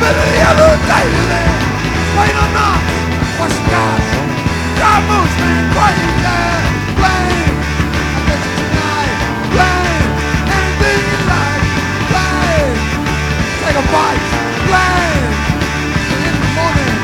Any other day to live, rain or not, wash the gas. God moves me crazy. Blame, I bet you tonight. Blame, anything you like. Blame, take a bite. Blame, in the morning.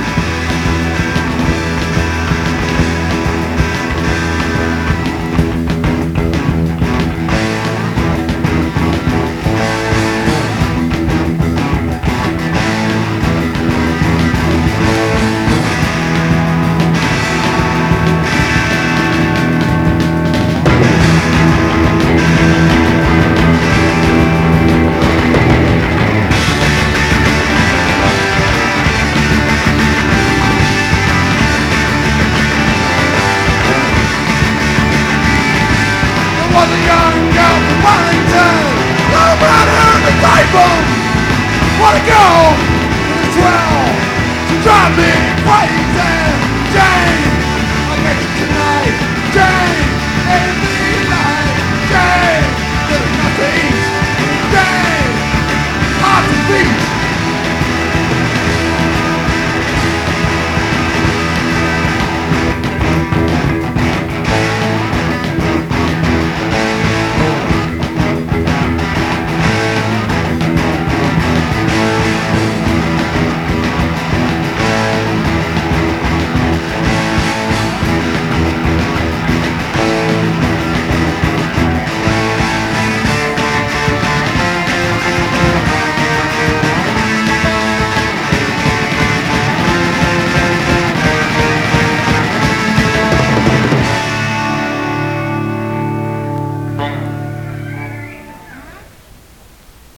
Was a young girl from Wellington, love around her on the table. What a girl, with a swell, she drive me crazy. Jane.